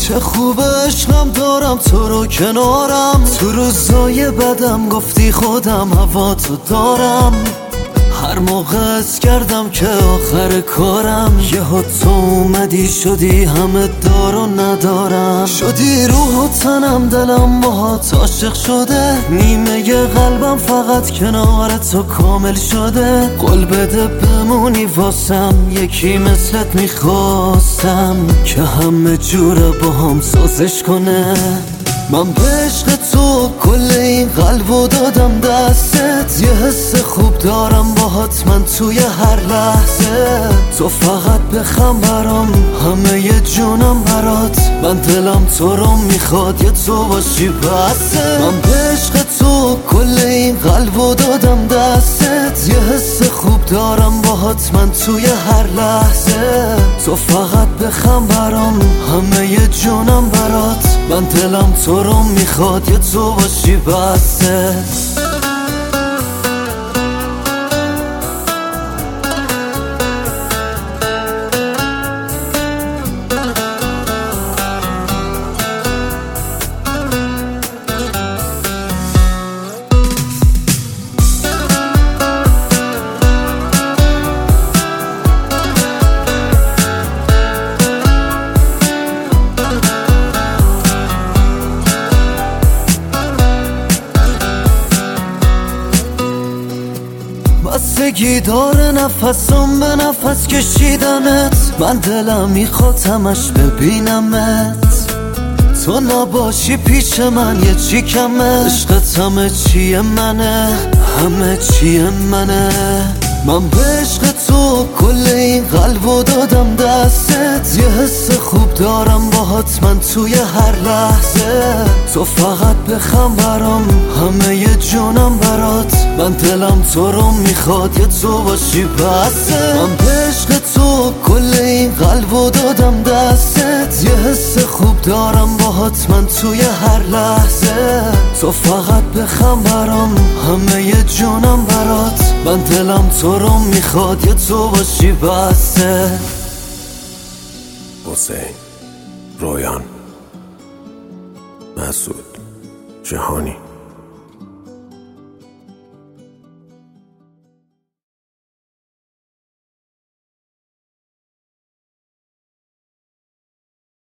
چه خوب عشقم دارم تو رو کنارم، تو روزای بدم گفتی خودم هوا تو دارم. هر موقع از کردم که آخر کارم، یهو تو اومدی شدی همه دار و ندارم. شدی روح و تنم دلم باهات عاشق شده، نیمه قلبم فقط کنار تو کامل شده. قول بده بمونی واسم، یکی مثلت میخواستم که همه جوره با هم سازش کنه. من به عشق تو کل این قلبو دادم دستت، یه حس خوب دارم باهات من توی هر لحظه. تو فقط بخم برام، همه ی جونم برات، من دلم تو رو میخواد یه تو باشی بسه. من به عشق تو کل این قلبو دادم دستت، یه حس خوب دارم باهات من توی هر لحظه. تو فقط بخم برام، همه ی جونم برات، من دلم تو رو میخواد یه تو باشی بسه. بستگی داره نفسم به نفس کشیدنت، من دلم میخواد همش ببینمت. تو نباشی پیش من یه چی کمه، عشقت همه چیه منه، همه چیه منه. من به عشق تو کل این قلبو دادم دستت، یه حس خوب دارم باهات من توی هر لحظه. تو فقط بخم برام، همه ی جونم برات، من دلم تو رو میخواد یه تو باشی بسه. من به عشق تو کل این قلبو دادم دستت، یه حس خوب دارم باهات من توی هر لحظه. تو فقط بخم برام، همه ی جونم برات، من دلم تو رو میخواد یه تو باشی بسه. حسین، رویان، مسعود، جهانی.